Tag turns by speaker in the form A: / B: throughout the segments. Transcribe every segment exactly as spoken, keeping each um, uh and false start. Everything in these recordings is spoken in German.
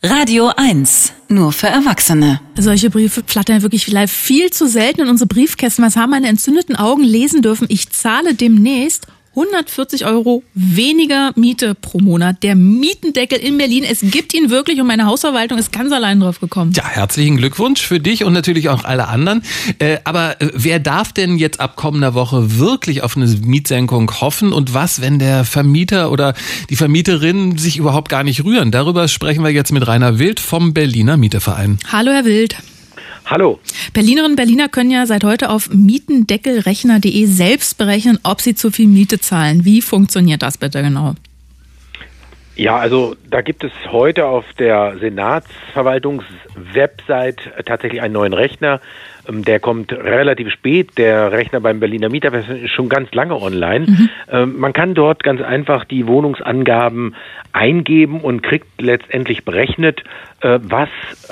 A: Radio eins, nur für Erwachsene.
B: Solche Briefe flattern wirklich live viel zu selten in unsere Briefkästen. Was haben meine entzündeten Augen lesen dürfen? Ich zahle demnächst hundertvierzig Euro weniger Miete pro Monat. Der Mietendeckel in Berlin, es gibt ihn wirklich und meine Hausverwaltung ist ganz allein drauf gekommen.
C: Ja, herzlichen Glückwunsch für dich und natürlich auch alle anderen. Äh, aber äh, wer darf denn jetzt ab kommender Woche wirklich auf eine Mietsenkung hoffen? Und was, wenn der Vermieter oder die Vermieterin sich überhaupt gar nicht rühren? Darüber sprechen wir jetzt mit Rainer Wild vom Berliner Mieterverein.
B: Hallo, Herr Wild.
D: Hallo.
B: Berlinerinnen und Berliner können ja seit heute auf mietendeckelrechner punkt de selbst berechnen, ob sie zu viel Miete zahlen. Wie funktioniert das bitte genau?
D: Ja, also da gibt es heute auf der Senatsverwaltungs-Website tatsächlich einen neuen Rechner. Der kommt relativ spät. Der Rechner beim Berliner Mieterverein ist schon ganz lange online. Mhm. Man kann dort ganz einfach die Wohnungsangaben eingeben und kriegt letztendlich berechnet, was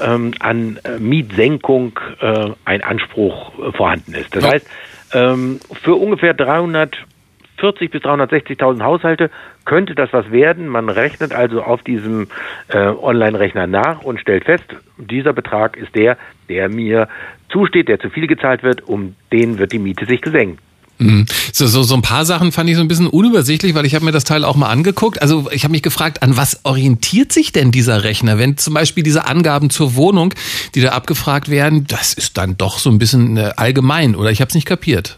D: an Mietsenkung ein Anspruch vorhanden ist. Das heißt, für ungefähr dreihundertvierzig bis dreihundertsechzigtausend Haushalte könnte das was werden. Man rechnet also auf diesem äh, Online-Rechner nach und stellt fest, dieser Betrag ist der, der mir zusteht, der zu viel gezahlt wird, um den wird die Miete sich gesenkt.
C: So, so, so ein paar Sachen fand ich so ein bisschen unübersichtlich, weil ich habe mir das Teil auch mal angeguckt. Also ich habe mich gefragt, an was orientiert sich denn dieser Rechner? Wenn zum Beispiel diese Angaben zur Wohnung, die da abgefragt werden, das ist dann doch so ein bisschen äh, allgemein oder ich habe es nicht kapiert.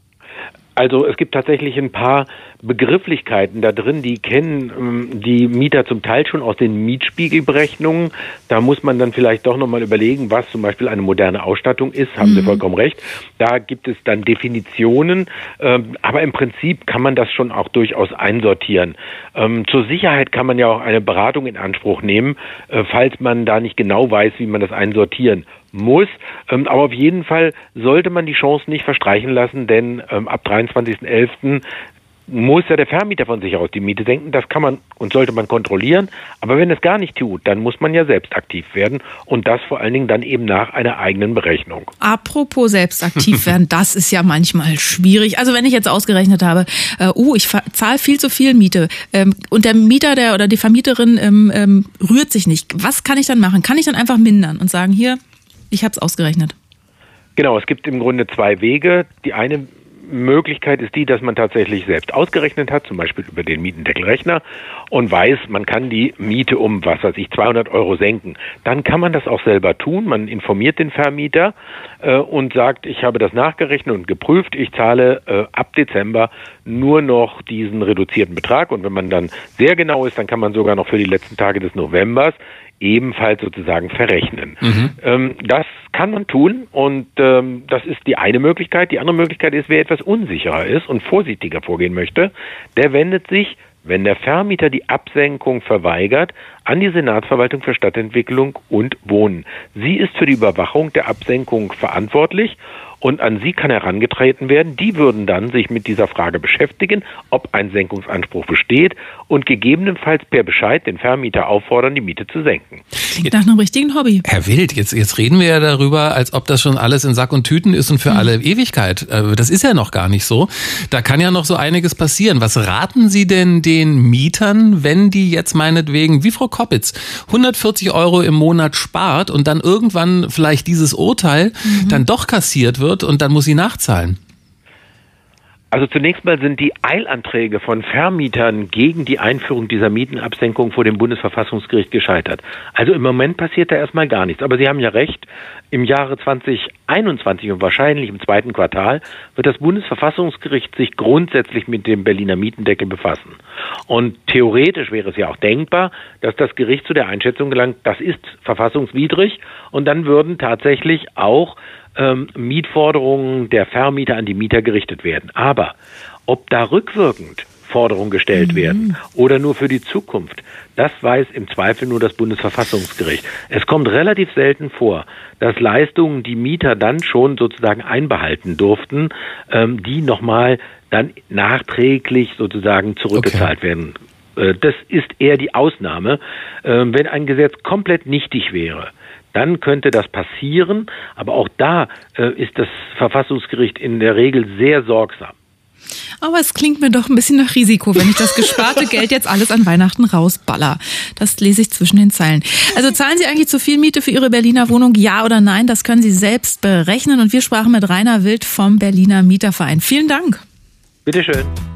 D: Also es gibt tatsächlich ein paar Begrifflichkeiten da drin, die kennen ähm, die Mieter zum Teil schon aus den Mietspiegelberechnungen. Da muss man dann vielleicht doch nochmal überlegen, was zum Beispiel eine moderne Ausstattung ist, haben mhm. Sie vollkommen recht. Da gibt es dann Definitionen, ähm, aber im Prinzip kann man das schon auch durchaus einsortieren. Ähm, zur Sicherheit kann man ja auch eine Beratung in Anspruch nehmen, äh, falls man da nicht genau weiß, wie man das einsortieren muss. Ähm, aber auf jeden Fall sollte man die Chance nicht verstreichen lassen, denn ähm, ab dreiundzwanzigsten elften muss ja der Vermieter von sich aus die Miete senken. Das kann man und sollte man kontrollieren. Aber wenn es gar nicht tut, dann muss man ja selbst aktiv werden und das vor allen Dingen dann eben nach einer eigenen Berechnung.
B: Apropos selbst aktiv werden, das ist ja manchmal schwierig. Also wenn ich jetzt ausgerechnet habe, äh, uh, ich zahle viel zu viel Miete ähm, und der Mieter der oder die Vermieterin ähm, ähm, rührt sich nicht. Was kann ich dann machen? Kann ich dann einfach mindern und sagen, hier, ich habe es ausgerechnet?
D: Genau, es gibt im Grunde zwei Wege. Die eine Möglichkeit ist die, dass man tatsächlich selbst ausgerechnet hat, zum Beispiel über den Mietendeckelrechner und weiß, man kann die Miete um, was weiß ich, zweihundert Euro senken. Dann kann man das auch selber tun. Man informiert den Vermieter äh, und sagt, ich habe das nachgerechnet und geprüft, ich zahle äh, ab Dezember nur noch diesen reduzierten Betrag und wenn man dann sehr genau ist, dann kann man sogar noch für die letzten Tage des Novembers ebenfalls sozusagen verrechnen. Mhm. Ähm, das kann man tun und ähm, das ist die eine Möglichkeit. Die andere Möglichkeit ist, wer etwas unsicherer ist und vorsichtiger vorgehen möchte, der wendet sich, wenn der Vermieter die Absenkung verweigert, an die Senatsverwaltung für Stadtentwicklung und Wohnen. Sie ist für die Überwachung der Absenkung verantwortlich und an sie kann herangetreten werden. Die würden dann sich mit dieser Frage beschäftigen, ob ein Senkungsanspruch besteht und gegebenenfalls per Bescheid den Vermieter auffordern, die Miete zu senken.
B: Klingt nach einem richtigen Hobby.
C: Herr Wild, jetzt, jetzt reden wir ja darüber, als ob das schon alles in Sack und Tüten ist und für mhm. alle Ewigkeit. Das ist ja noch gar nicht so. Da kann ja noch so einiges passieren. Was raten Sie denn den Mietern, wenn die jetzt meinetwegen, wie Frau Koppitz, hundertvierzig Euro im Monat spart und dann irgendwann vielleicht dieses Urteil mhm. dann doch kassiert wird und dann muss sie nachzahlen?
D: Also zunächst mal sind die Eilanträge von Vermietern gegen die Einführung dieser Mietenabsenkung vor dem Bundesverfassungsgericht gescheitert. Also im Moment passiert da erstmal gar nichts. Aber Sie haben ja recht, im Jahre zwanzig einundzwanzig und wahrscheinlich im zweiten Quartal wird das Bundesverfassungsgericht sich grundsätzlich mit dem Berliner Mietendeckel befassen. Und theoretisch wäre es ja auch denkbar, dass das Gericht zu der Einschätzung gelangt, das ist verfassungswidrig und dann würden tatsächlich auch Ähm, Mietforderungen der Vermieter an die Mieter gerichtet werden. Aber ob da rückwirkend Forderungen gestellt mhm. werden oder nur für die Zukunft, das weiß im Zweifel nur das Bundesverfassungsgericht. Es kommt relativ selten vor, dass Leistungen, die Mieter dann schon sozusagen einbehalten durften, ähm, die nochmal dann nachträglich sozusagen zurückgezahlt okay. werden. Äh, das ist eher die Ausnahme. Äh, wenn ein Gesetz komplett nichtig wäre, dann könnte das passieren, aber auch da äh, ist das Verfassungsgericht in der Regel sehr sorgsam.
B: Aber es klingt mir doch ein bisschen nach Risiko, wenn ich das gesparte Geld jetzt alles an Weihnachten rausballer. Das lese ich zwischen den Zeilen. Also zahlen Sie eigentlich zu viel Miete für Ihre Berliner Wohnung? Ja oder nein? Das können Sie selbst berechnen. Und wir sprachen mit Rainer Wild vom Berliner Mieterverein. Vielen Dank.
D: Bitteschön.